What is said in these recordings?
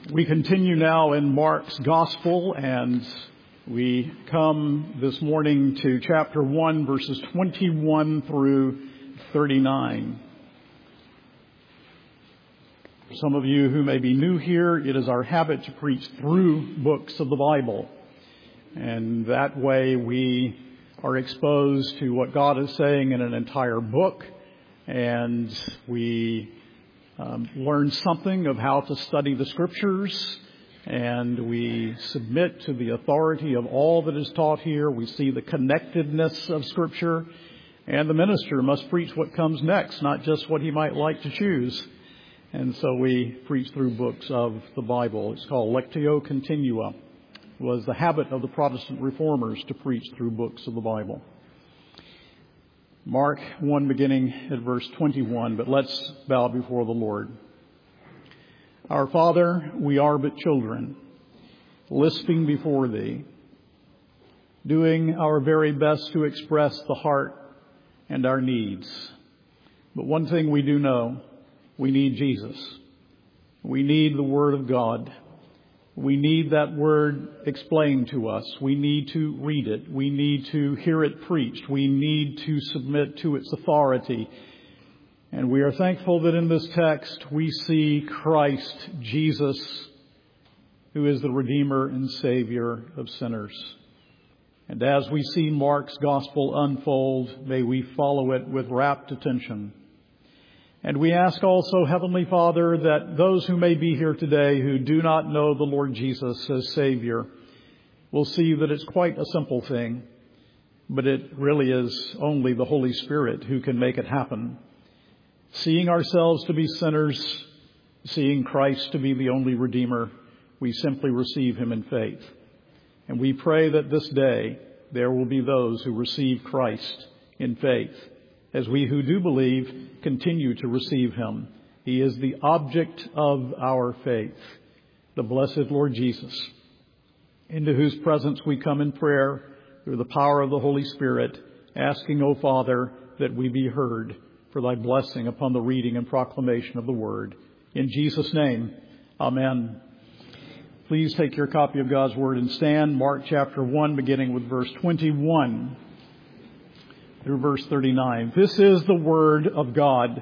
We continue now in Mark's Gospel, and we come this morning to chapter 1, verses 21 through 39. For some of you who may be new here, it is our habit to preach through books of the Bible. And that way we are exposed to what God is saying in an entire book, and we learn something of how to study the Scriptures, and we submit to the authority of all that is taught here. We see the connectedness of Scripture, and the minister must preach what comes next, not just what he might like to choose. And so we preach through books of the Bible. It's called Lectio Continua. It was the habit of the Protestant reformers to preach through books of the Bible. Mark 1 beginning at verse 21, but let's bow before the Lord. Our Father, we are but children, lisping before Thee, doing our very best to express the heart and our needs. But one thing we do know, we need Jesus. We need the Word of God. We need that Word explained to us. We need to read it. We need to hear it preached. We need to submit to its authority. And we are thankful that in this text we see Christ Jesus, who is the Redeemer and Savior of sinners. And as we see Mark's Gospel unfold, may we follow it with rapt attention. And we ask also, Heavenly Father, that those who may be here today who do not know the Lord Jesus as Savior will see that it's quite a simple thing, but it really is only the Holy Spirit who can make it happen. Seeing ourselves to be sinners, seeing Christ to be the only Redeemer, we simply receive Him in faith. And we pray that this day there will be those who receive Christ in faith, as we who do believe continue to receive Him. He is the object of our faith, the blessed Lord Jesus, into whose presence we come in prayer through the power of the Holy Spirit, asking, O Father, that we be heard for Thy blessing upon the reading and proclamation of the Word. In Jesus' name, Amen. Please take your copy of God's Word and stand. Mark chapter 1, beginning with verse 21. Through verse 39. This is the word of God.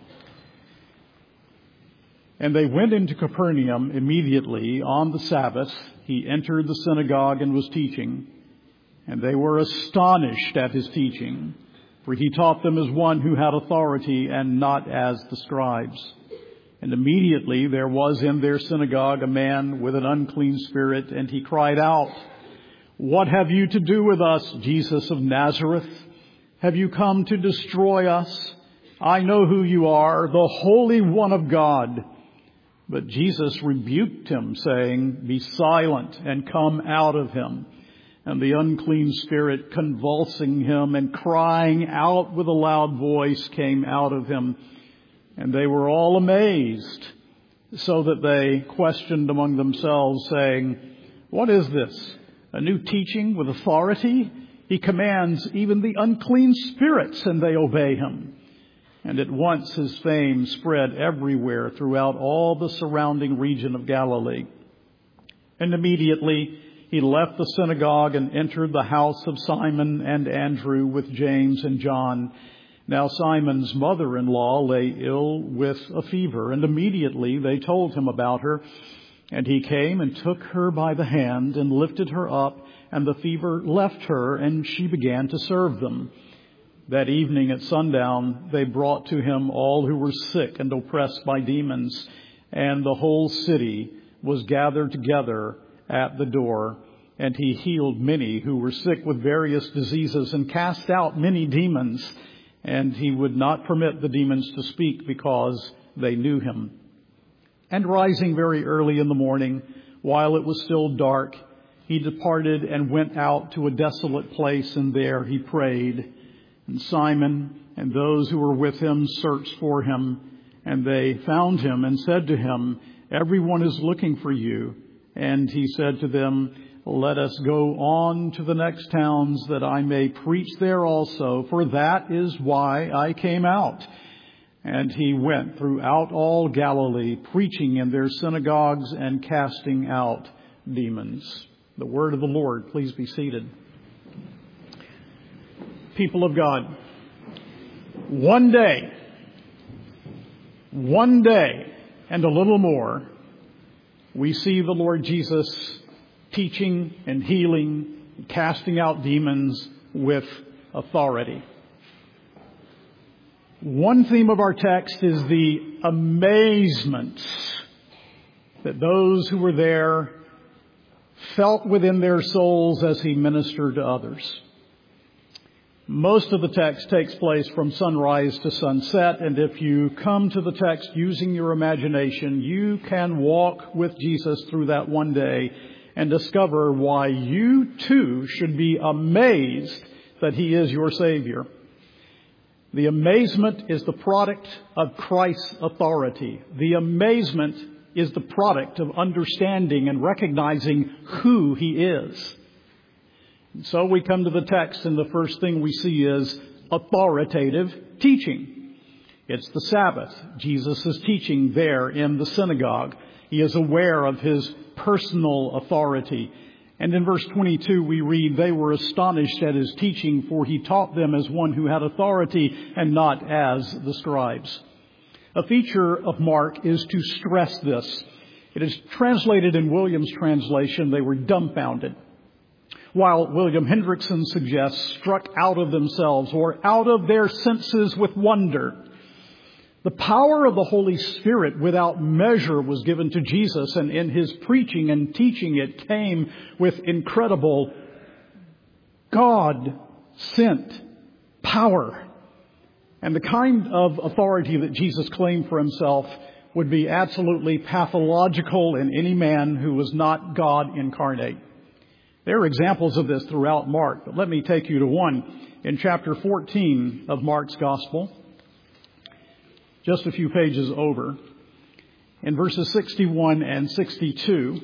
And they went into Capernaum immediately on the Sabbath. He entered the synagogue and was teaching. And they were astonished at His teaching, for He taught them as one who had authority and not as the scribes. And immediately there was in their synagogue a man with an unclean spirit, and he cried out, "What have you to do with us, Jesus of Nazareth? Have you come to destroy us? I know who you are, the Holy One of God." But Jesus rebuked him, saying, "Be silent and come out of him." And the unclean spirit, convulsing him and crying out with a loud voice, came out of him. And they were all amazed, so that they questioned among themselves, saying, "What is this? A new teaching with authority? He commands even the unclean spirits, and they obey Him." And at once His fame spread everywhere throughout all the surrounding region of Galilee. And immediately He left the synagogue and entered the house of Simon and Andrew with James and John. Now Simon's mother-in-law lay ill with a fever, and immediately they told Him about her. And He came and took her by the hand and lifted her up, and the fever left her, and she began to serve them. That evening at sundown, they brought to Him all who were sick and oppressed by demons, and the whole city was gathered together at the door. And He healed many who were sick with various diseases and cast out many demons. And He would not permit the demons to speak because they knew Him. And rising very early in the morning, while it was still dark, He departed and went out to a desolate place, and there He prayed. And Simon and those who were with him searched for Him, and they found Him and said to Him, "Everyone is looking for you." And He said to them, "Let us go on to the next towns, that I may preach there also, for that is why I came out." And he went throughout all Galilee, preaching in their synagogues and casting out demons. The word of the Lord. Please be seated. People of God, one day, and a little more, we see the Lord Jesus teaching and healing, casting out demons with authority. One theme of our text is the amazement that those who were there felt within their souls as he ministered to others. Most of the text takes place from sunrise to sunset, and if you come to the text using your imagination, you can walk with Jesus through that one day and discover why you too should be amazed that he is your Savior. The amazement is the product of Christ's authority. The amazement is the product of understanding and recognizing who he is. And so we come to the text, and the first thing we see is authoritative teaching. It's the Sabbath. Jesus is teaching there in the synagogue. He is aware of his personal authority. And in verse 22 we read, they were astonished at his teaching, for he taught them as one who had authority and not as the scribes. A feature of Mark is to stress this. It is translated in William's translation, they were dumbfounded. While William Hendrickson suggests struck out of themselves or out of their senses with wonder. The power of the Holy Spirit without measure was given to Jesus, and in his preaching and teaching it came with incredible God-sent power. And the kind of authority that Jesus claimed for himself would be absolutely pathological in any man who was not God incarnate. There are examples of this throughout Mark, but let me take you to one in chapter 14 of Mark's Gospel, just a few pages over, in verses 61 and 62.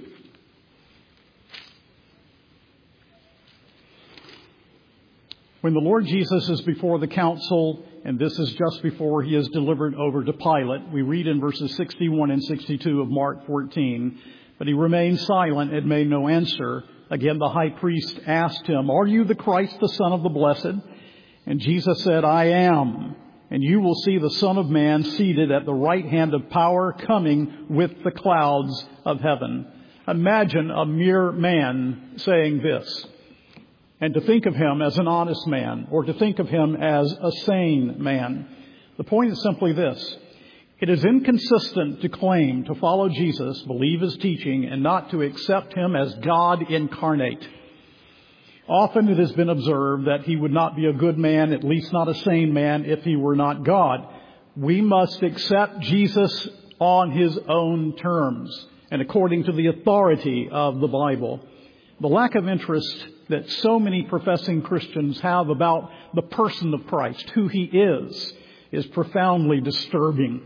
When the Lord Jesus is before the council, and this is just before he is delivered over to Pilate, we read in verses 61 and 62 of Mark 14, but he remained silent and made no answer. Again, the high priest asked him, are you the Christ, the Son of the Blessed? And Jesus said, I am. And you will see the Son of Man seated at the right hand of power, coming with the clouds of heaven. Imagine a mere man saying this. And to think of him as an honest man, or to think of him as a sane man. The point is simply this. It is inconsistent to claim to follow Jesus, believe his teaching, and not to accept him as God incarnate. Often it has been observed that he would not be a good man, at least not a sane man, if he were not God. We must accept Jesus on his own terms and according to the authority of the Bible. The lack of interest that so many professing Christians have about the person of Christ, who he is profoundly disturbing.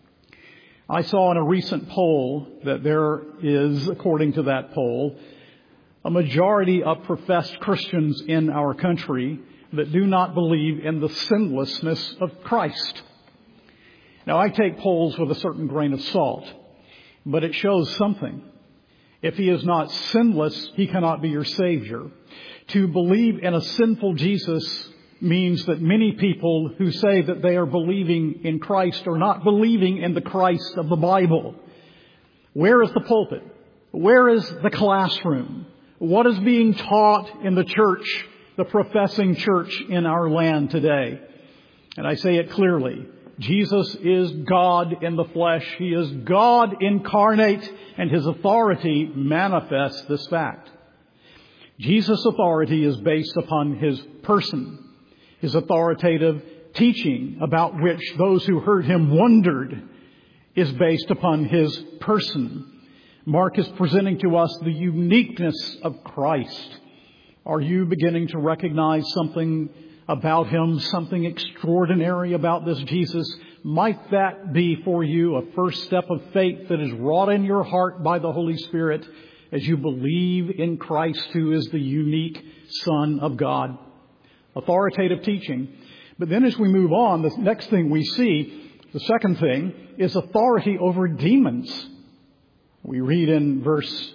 I saw in a recent poll that there is, according to that poll, a majority of professed Christians in our country that do not believe in the sinlessness of Christ. Now, I take polls with a certain grain of salt, but it shows something. If he is not sinless, he cannot be your Savior. To believe in a sinful Jesus means that many people who say that they are believing in Christ are not believing in the Christ of the Bible. Where is the pulpit? Where is the classroom? What is being taught in the church, the professing church in our land today? And I say it clearly. Jesus is God in the flesh. He is God incarnate, and his authority manifests this fact. Jesus' authority is based upon his person. His authoritative teaching, about which those who heard him wondered, is based upon his person. Mark is presenting to us the uniqueness of Christ. Are you beginning to recognize something about him, something extraordinary about this Jesus? Might that be for you a first step of faith that is wrought in your heart by the Holy Spirit as you believe in Christ, who is the unique Son of God? Authoritative teaching. But then as we move on, the next thing we see, The second thing is authority over demons. We read in verse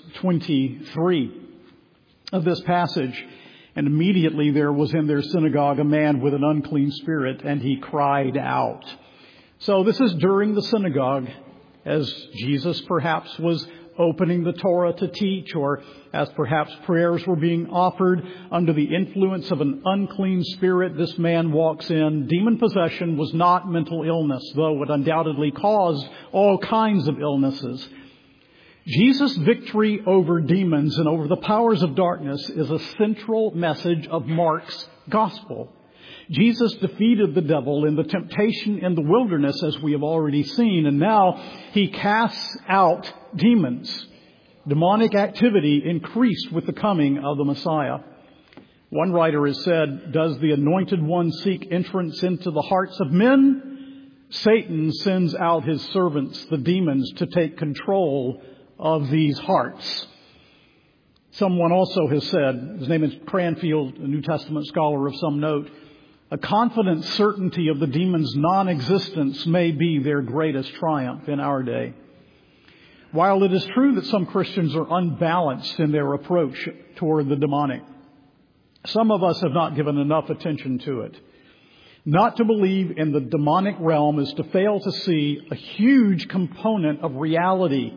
23 of this passage, and immediately there was in their synagogue a man with an unclean spirit, and he cried out. So this is during the synagogue, as Jesus perhaps was opening the Torah to teach, or as perhaps prayers were being offered under the influence of an unclean spirit. This man walks in. Demon possession was not mental illness, though it undoubtedly caused all kinds of illnesses. Jesus' victory over demons and over the powers of darkness is a central message of Mark's gospel. Jesus defeated the devil in the temptation in the wilderness, as we have already seen, and now he casts out demons. Demonic activity increased with the coming of the Messiah. One writer has said, "Does the Anointed One seek entrance into the hearts of men? Satan sends out his servants, the demons, to take control of these hearts." Someone also has said, his name is Cranfield, a New Testament scholar of some note, "A confident certainty of the demon's non-existence may be their greatest triumph in our day." While it is true that some Christians are unbalanced in their approach toward the demonic, some of us have not given enough attention to it. Not to believe in the demonic realm is to fail to see a huge component of reality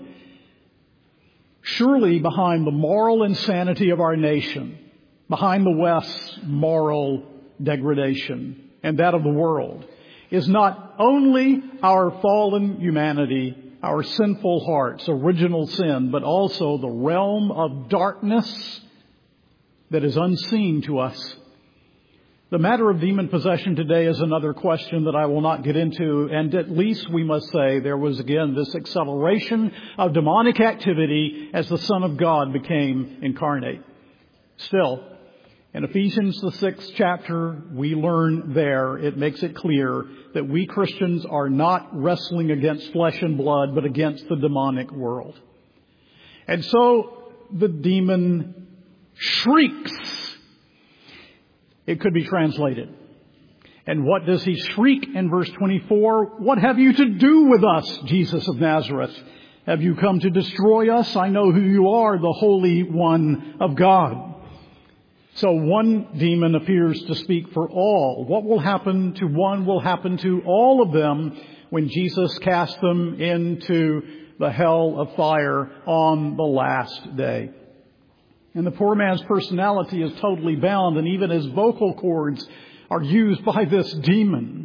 surely behind the moral insanity of our nation, behind the West's moral degradation and that of the world, is not only our fallen humanity, our sinful hearts, original sin, but also the realm of darkness that is unseen to us. The matter of demon possession today is another question that I will not get into, and at least we must say there was again this acceleration of demonic activity as the Son of God became incarnate. Still, in Ephesians, the 6th chapter, we learn there, it makes it clear that we Christians are not wrestling against flesh and blood, but against the demonic world. And so the demon shrieks. It could be translated. And what does he shriek in verse 24? "What have you to do with us, Jesus of Nazareth? Have you come to destroy us? I know who you are, the Holy One of God." So one demon appears to speak for all. What will happen to one will happen to all of them when Jesus casts them into the hell of fire on the last day. And the poor man's personality is totally bound, and even his vocal cords are used by this demon.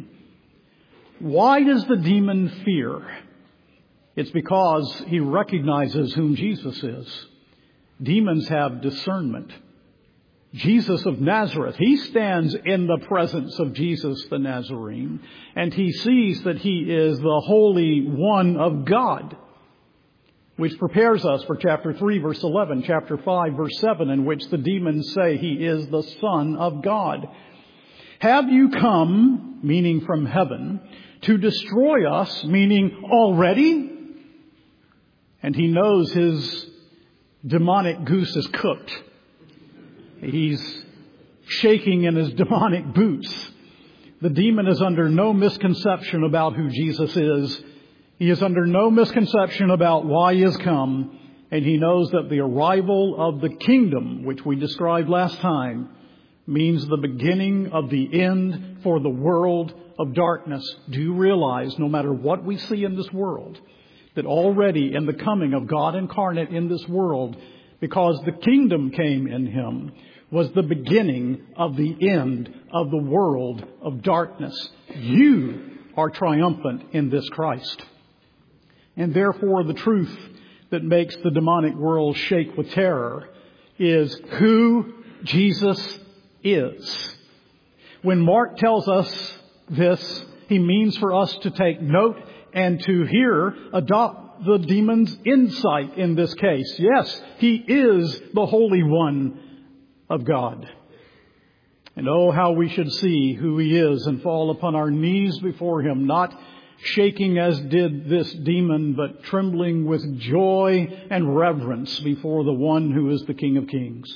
Why does the demon fear? It's because he recognizes whom Jesus is. Demons have discernment. Jesus of Nazareth, he stands in the presence of Jesus the Nazarene, and he sees that he is the Holy One of God, which prepares us for chapter 3, verse 11, chapter 5, verse 7, in which the demons say he is the Son of God. "Have you come," meaning from heaven, "to destroy us," meaning already? And he knows his demonic goose is cooked. He's shaking in his demonic boots. The demon is under no misconception about who Jesus is. He is under no misconception about why he has come. And he knows that the arrival of the kingdom, which we described last time, means the beginning of the end for the world of darkness. Do you realize, no matter what we see in this world, that already in the coming of God incarnate in this world, because the kingdom came in him, was the beginning of the end of the world of darkness. You are triumphant in this Christ. And therefore the truth that makes the demonic world shake with terror is who Jesus is. When Mark tells us this, he means for us to take note and to adopt the demon's insight in this case. Yes, he is the Holy One of God. And oh, how we should see who he is and fall upon our knees before him, not shaking as did this demon, but trembling with joy and reverence before the one who is the King of Kings.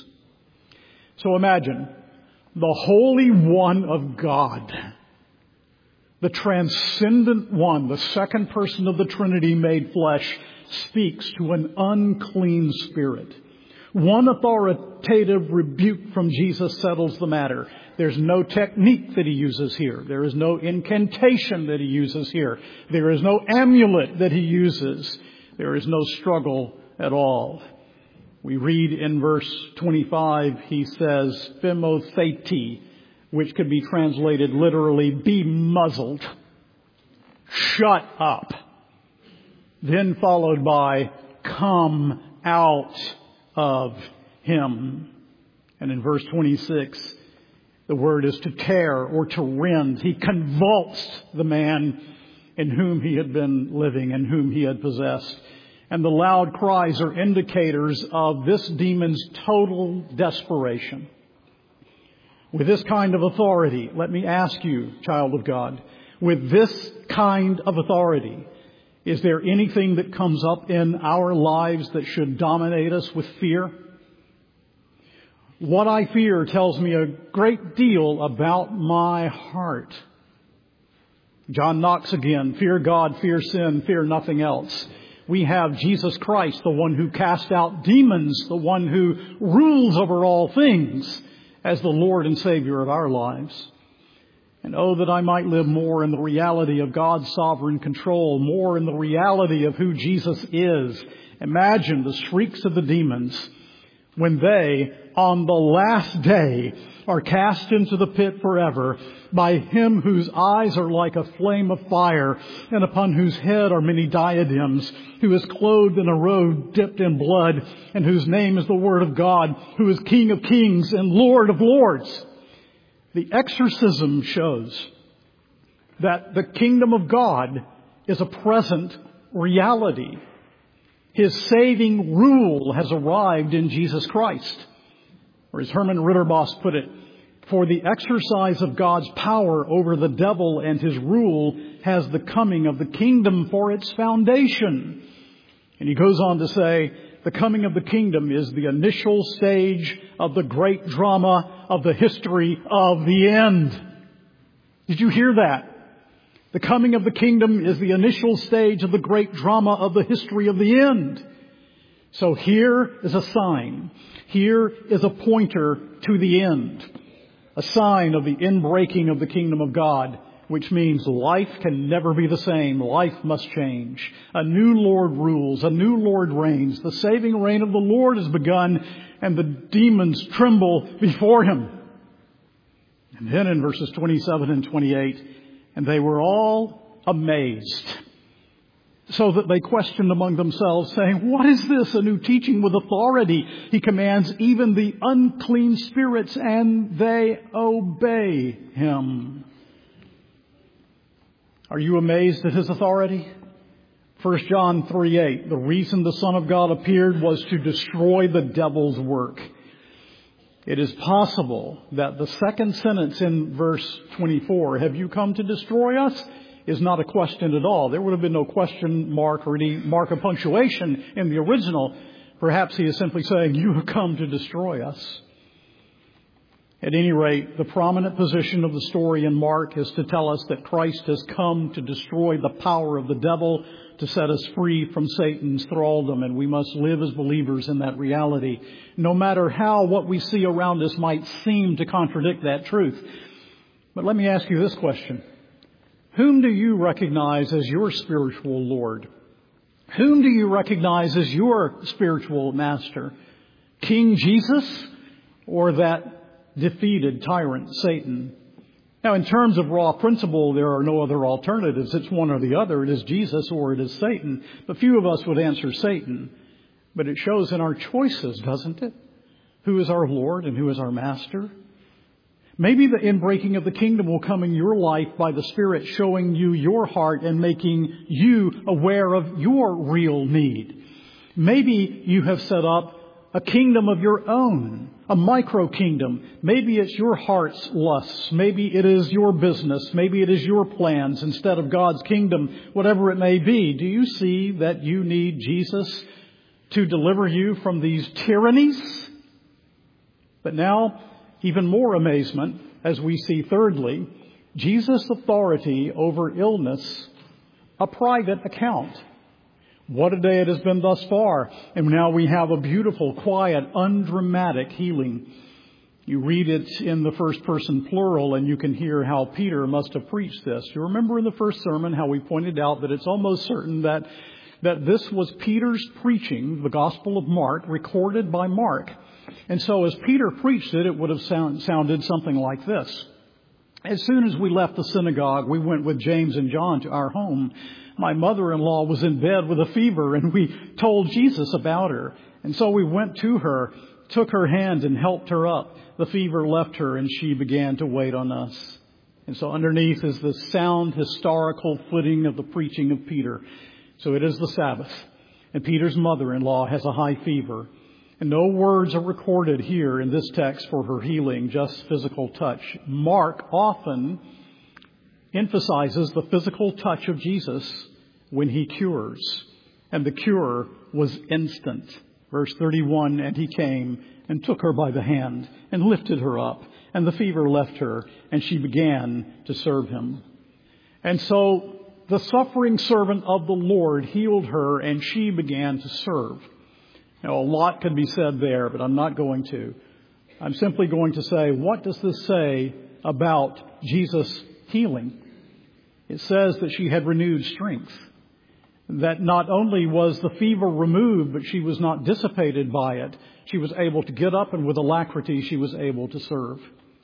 So imagine the Holy One of God, The transcendent one, the second person of the Trinity made flesh, speaks to an unclean spirit. One authoritative rebuke from Jesus settles the matter. There's no technique that he uses here. There is no incantation that he uses here. There is no amulet that he uses. There is no struggle at all. We read in verse 25, he says, "Phimotheti," which could be translated literally, "be muzzled." Shut up. Then followed by, "come out of him." And in verse 26, the word is to tear or to rend. He convulsed the man in whom he had been living and whom he had possessed. And the loud cries are indicators of this demon's total desperation. With this kind of authority, let me ask you, child of God, with this kind of authority, is there anything that comes up in our lives that should dominate us with fear? What I fear tells me a great deal about my heart. John Knox again, "Fear God, fear sin, fear nothing else." We have Jesus Christ, the one who cast out demons, the one who rules over all things, as the Lord and Savior of our lives. And oh, that I might live more in the reality of God's sovereign control, more in the reality of who Jesus is. Imagine the shrieks of the demons when they, on the last day, are cast into the pit forever by him whose eyes are like a flame of fire and upon whose head are many diadems, who is clothed in a robe dipped in blood and whose name is the Word of God, who is King of kings and Lord of lords. The exorcism shows that the kingdom of God is a present reality. His saving rule has arrived in Jesus Christ. Or as Herman Ritterboss put it, "For the exercise of God's power over the devil and his rule has the coming of the kingdom for its foundation." And he goes on to say, the coming of the kingdom is the initial stage of the great drama of the history of the end. Did you hear that? The coming of the kingdom is the initial stage of the great drama of the history of the end. So here is a sign. Here is a pointer to the end. A sign of the inbreaking of the kingdom of God, which means life can never be the same. Life must change. A new Lord rules. A new Lord reigns. The saving reign of the Lord has begun, and the demons tremble before him. And then in verses 27 and 28, "And they were all amazed, so that they questioned among themselves, saying, 'What is this? A new teaching with authority. He commands even the unclean spirits, and they obey him.'" Are you amazed at his authority? 1 John 3:8, "The reason the Son of God appeared was to destroy the devil's work." It is possible that the second sentence in verse 24, "Have you come to destroy us?" is not a question at all. There would have been no question mark or any mark of punctuation in the original. Perhaps he is simply saying, "You have come to destroy us." At any rate, the prominent position of the story in Mark is to tell us that Christ has come to destroy the power of the devil, to set us free from Satan's thraldom, and we must live as believers in that reality, no matter how what we see around us might seem to contradict that truth. But let me ask you this question. Whom do you recognize as your spiritual Lord? Whom do you recognize as your spiritual master? King Jesus or that defeated tyrant Satan? Now, in terms of raw principle, there are no other alternatives. It's one or the other. It is Jesus or it is Satan. But few of us would answer Satan. But it shows in our choices, doesn't it? Who is our Lord and who is our master? Maybe the inbreaking of the kingdom will come in your life by the Spirit showing you your heart and making you aware of your real need. Maybe you have set up a kingdom of your own, a micro kingdom. Maybe it's your heart's lusts. Maybe it is your business. Maybe it is your plans instead of God's kingdom, whatever it may be. Do you see that you need Jesus to deliver you from these tyrannies? But now, even more amazement as we see thirdly, Jesus' authority over illness a private account. What a day it has been thus far. And now we have a beautiful, quiet, undramatic healing. You read it in the first person plural, and you can hear how Peter must have preached this. You remember in the first sermon how we pointed out that it's almost certain that this was Peter's preaching, the Gospel of Mark, recorded by Mark. And so as Peter preached it, it would have sounded something like this. As soon as we left the synagogue, we went with James and John to our home. My mother-in-law was in bed with a fever, and we told Jesus about her. And so we went to her, took her hand, and helped her up. The fever left her, and she began to wait on us. And so underneath is the sound, historical footing of the preaching of Peter. So it is the Sabbath, and Peter's mother-in-law has a high fever. And no words are recorded here in this text for her healing, just physical touch. Mark often emphasizes the physical touch of Jesus when he cures. And the cure was instant. Verse 31, and he came and took her by the hand and lifted her up. And the fever left her, and she began to serve him. And so the suffering servant of the Lord healed her, and she began to serve. Now, a lot could be said there, but I'm not going to. I'm simply going to say, what does this say about Jesus' healing? It says that she had renewed strength. That not only was the fever removed, but she was not dissipated by it. She was able to get up, and with alacrity she was able to serve.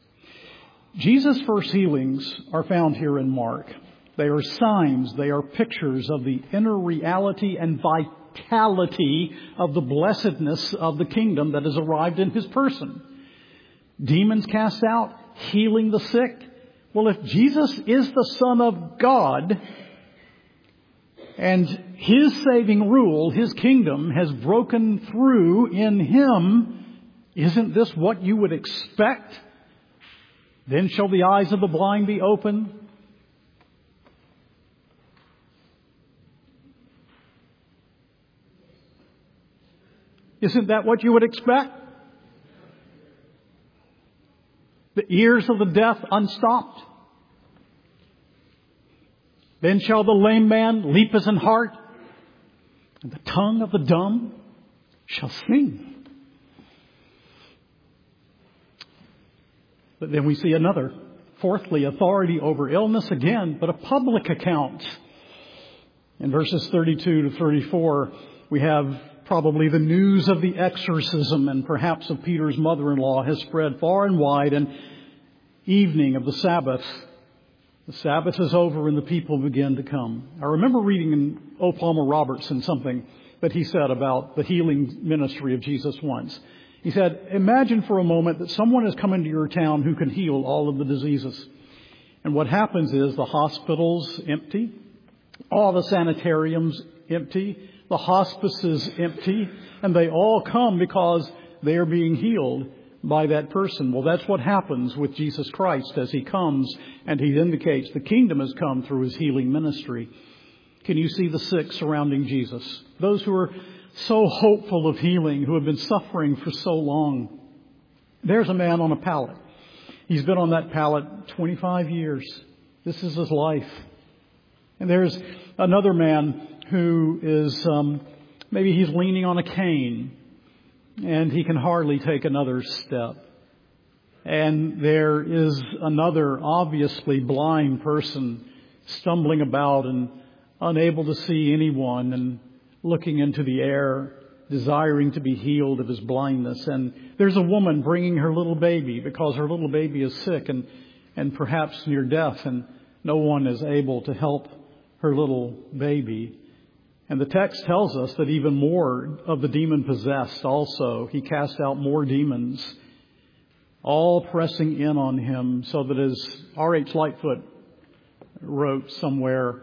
Jesus' first healings are found here in Mark. They are signs, they are pictures of the inner reality and vitality of the blessedness of the kingdom that has arrived in his person. Demons cast out, healing the sick. Well, if Jesus is the Son of God and his saving rule, his kingdom has broken through in him, isn't this what you would expect? Then shall the eyes of the blind be opened. Isn't that what you would expect? The ears of the deaf unstopped. Then shall the lame man leap as an hart, and the tongue of the dumb shall sing. But then we see another. Fourthly, authority over illness again, but a public account. In verses 32 to 34, we have probably the news of the exorcism and perhaps of Peter's mother-in-law has spread far and wide. And evening of the Sabbath is over and the people begin to come. I remember reading in O. Palmer Robertson something that he said about the healing ministry of Jesus once. He said, imagine for a moment that someone has come into your town who can heal all of the diseases. And what happens is the hospitals empty, all the sanitariums empty, the hospice is empty, and they all come because they are being healed by that person. Well, that's what happens with Jesus Christ as he comes and he indicates the kingdom has come through his healing ministry. Can you see the sick surrounding Jesus? Those who are so hopeful of healing, who have been suffering for so long. There's a man on a pallet. He's been on that pallet 25 years. This is his life. And there's another man who is, maybe he's leaning on a cane and he can hardly take another step. And there is another obviously blind person stumbling about and unable to see anyone and looking into the air, desiring to be healed of his blindness. And there's a woman bringing her little baby because her little baby is sick and perhaps near death, and no one is able to help her little baby. And the text tells us that even more of the demon-possessed also, he cast out more demons, all pressing in on him, so that as R.H. Lightfoot wrote somewhere,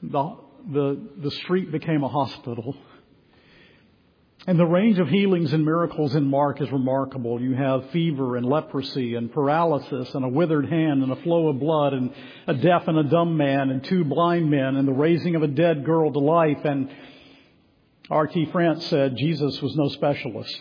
the street became a hospital. And the range of healings and miracles in Mark is remarkable. You have fever and leprosy and paralysis and a withered hand and a flow of blood and a deaf and a dumb man and 2 blind men and the raising of a dead girl to life. And R.T. France said Jesus was no specialist.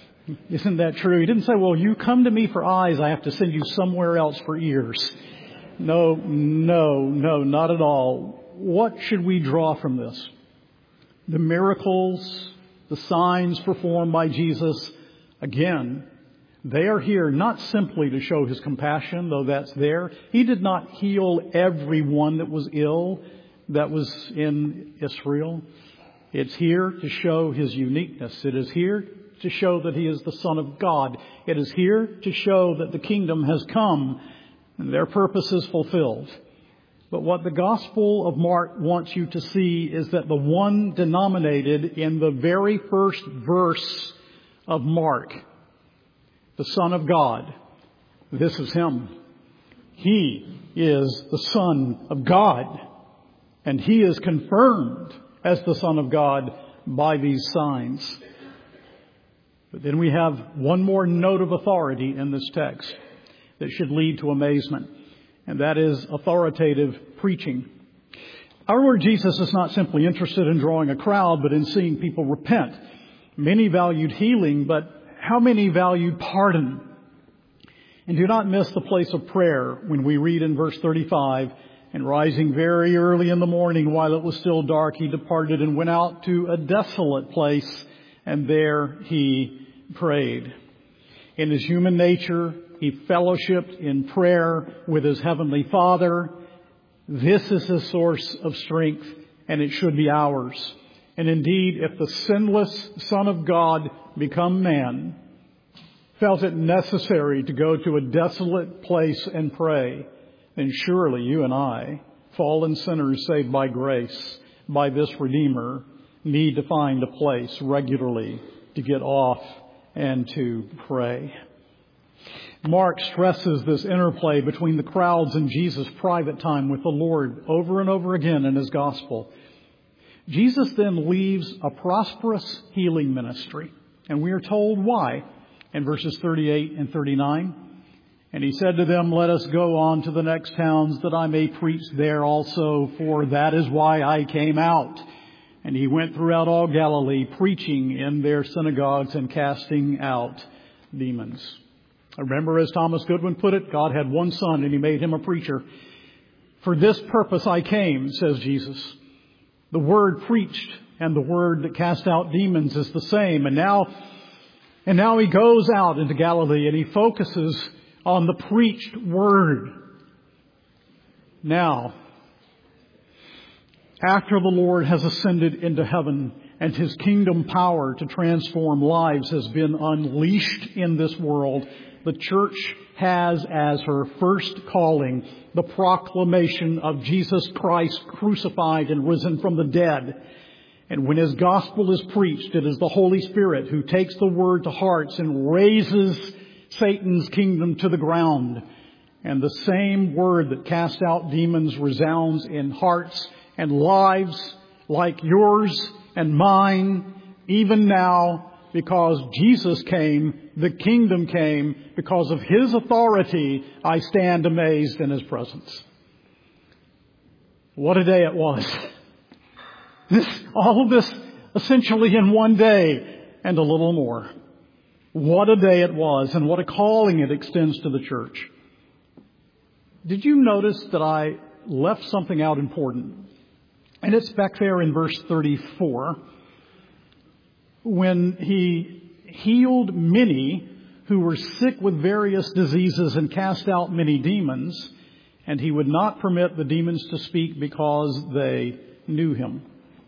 Isn't that true? He didn't say, well, you come to me for eyes, I have to send you somewhere else for ears. No, not at all. What should we draw from this? The miracles, the signs performed by Jesus, again, they are here not simply to show His compassion, though that's there. He did not heal everyone that was ill that was in Israel. It's here to show His uniqueness. It is here to show that He is the Son of God. It is here to show that the kingdom has come and their purpose is fulfilled. But what the Gospel of Mark wants you to see is that the one denominated in the very first verse of Mark, the Son of God, this is Him. He is the Son of God, and He is confirmed as the Son of God by these signs. But then we have one more note of authority in this text that should lead to amazement, and that is authoritative preaching. Our Lord Jesus is not simply interested in drawing a crowd, but in seeing people repent. Many valued healing, but how many valued pardon? And do not miss the place of prayer when we read in verse 35, and rising very early in the morning while it was still dark, He departed and went out to a desolate place, and there He prayed. In His human nature, He fellowshiped in prayer with His Heavenly Father. This is His source of strength, and it should be ours. And indeed, if the sinless Son of God, become man, felt it necessary to go to a desolate place and pray, then surely you and I, fallen sinners saved by grace, by this Redeemer, need to find a place regularly to get off and to pray. Mark stresses this interplay between the crowds and Jesus' private time with the Lord over and over again in His gospel. Jesus then leaves a prosperous healing ministry, and we are told why in verses 38 and 39. And He said to them, "Let us go on to the next towns, that I may preach there also, for that is why I came out." And He went throughout all Galilee, preaching in their synagogues and casting out demons. I remember, as Thomas Goodwin put it, God had one son and He made Him a preacher. "For this purpose I came," says Jesus. The word preached and the word that cast out demons is the same. And now He goes out into Galilee and He focuses on the preached word. Now, after the Lord has ascended into heaven and His kingdom power to transform lives has been unleashed in this world, the church has as her first calling the proclamation of Jesus Christ crucified and risen from the dead. And when His gospel is preached, it is the Holy Spirit who takes the word to hearts and raises Satan's kingdom to the ground. And the same word that cast out demons resounds in hearts and lives like yours and mine, even now, because Jesus came, the kingdom came. Because of His authority, I stand amazed in His presence. What a day it was. All of this essentially in one day and a little more. What a day it was, and what a calling it extends to the church. Did you notice that I left something out important? And it's back there in verse 34. When He healed many who were sick with various diseases and cast out many demons, and He would not permit the demons to speak because they knew Him.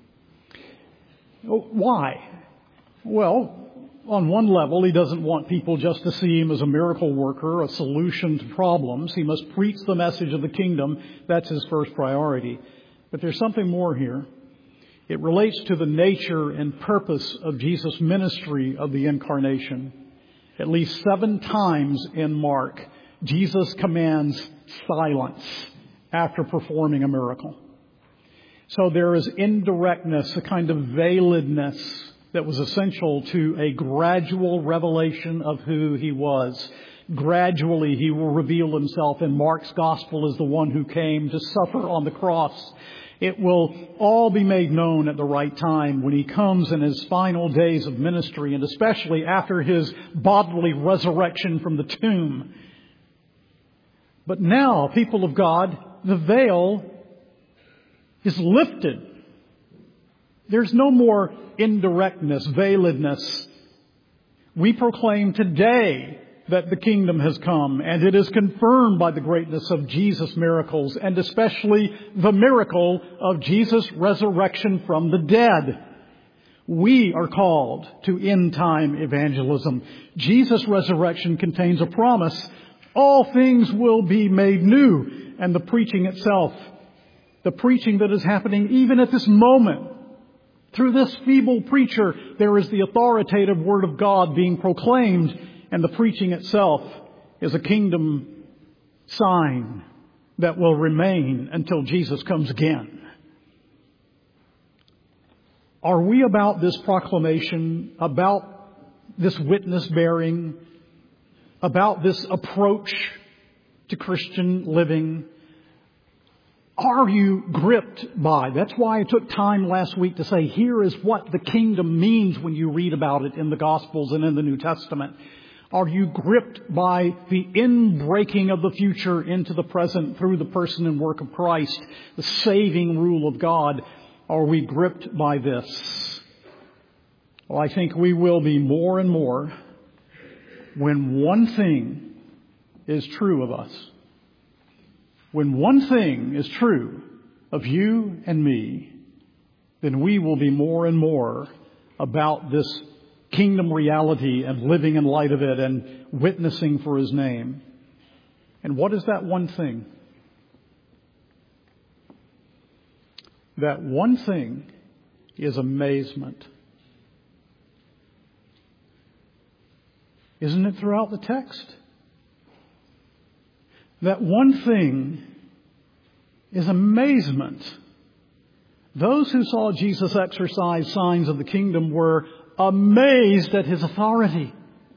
Why? Well, on one level, He doesn't want people just to see Him as a miracle worker, a solution to problems. He must preach the message of the kingdom. That's His first priority. But there's something more here. It relates to the nature and purpose of Jesus' ministry of the incarnation. At least 7 times in Mark, Jesus commands silence after performing a miracle. So there is indirectness, a kind of veiledness that was essential to a gradual revelation of who He was. Gradually, He will reveal Himself in Mark's gospel as the one who came to suffer on the cross. It will all be made known at the right time when He comes in His final days of ministry, and especially after His bodily resurrection from the tomb. But now, people of God, the veil is lifted. There's no more indirectness, veiledness. We proclaim today that the kingdom has come, and it is confirmed by the greatness of Jesus' miracles, and especially the miracle of Jesus' resurrection from the dead. We are called to end-time evangelism. Jesus' resurrection contains a promise. All things will be made new. And the preaching itself, the preaching that is happening even at this moment, through this feeble preacher, there is the authoritative Word of God being proclaimed. And the preaching itself is a kingdom sign that will remain until Jesus comes again. Are we about this proclamation, about this witness bearing, about this approach to Christian living? Are you gripped by? That's why I took time last week to say, here is what the kingdom means when you read about it in the Gospels and in the New Testament. Are you gripped by the inbreaking of the future into the present through the person and work of Christ, the saving rule of God? Are we gripped by this? Well, I think we will be more and more when one thing is true of us. When one thing is true of you and me, then we will be more and more about this kingdom reality and living in light of it and witnessing for His name. And what is that one thing? That one thing is amazement. Isn't it throughout the text? That one thing is amazement. Those who saw Jesus exercise signs of the kingdom were amazed at His authority.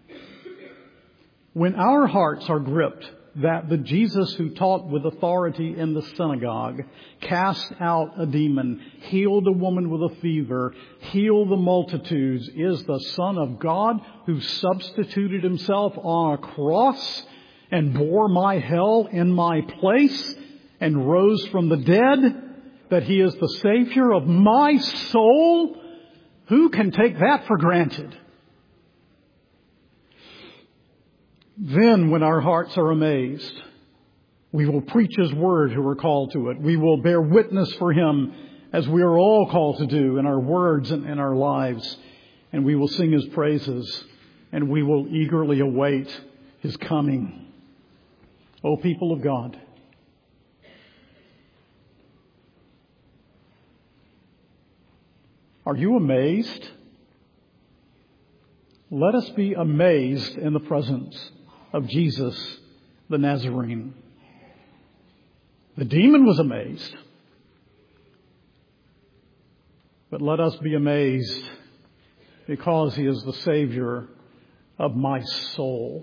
When our hearts are gripped that the Jesus who taught with authority in the synagogue, cast out a demon, healed a woman with a fever, healed the multitudes, is the Son of God who substituted Himself on a cross and bore my hell in my place and rose from the dead, that He is the Savior of my soul, who can take that for granted? Then when our hearts are amazed, we will preach His word who are called to it. We will bear witness for Him as we are all called to do in our words and in our lives. And we will sing His praises, and we will eagerly await His coming. O people of God, are you amazed? Let us be amazed in the presence of Jesus the Nazarene. The demon was amazed. But let us be amazed because He is the Savior of my soul.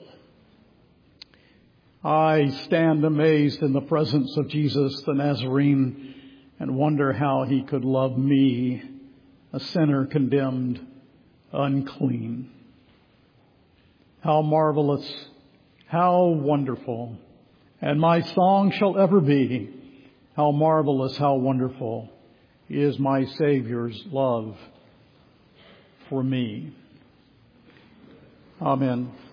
I stand amazed in the presence of Jesus the Nazarene and wonder how He could love me, a sinner condemned unclean. How marvelous, how wonderful, and my song shall ever be, how marvelous, how wonderful is my Savior's love for me. Amen.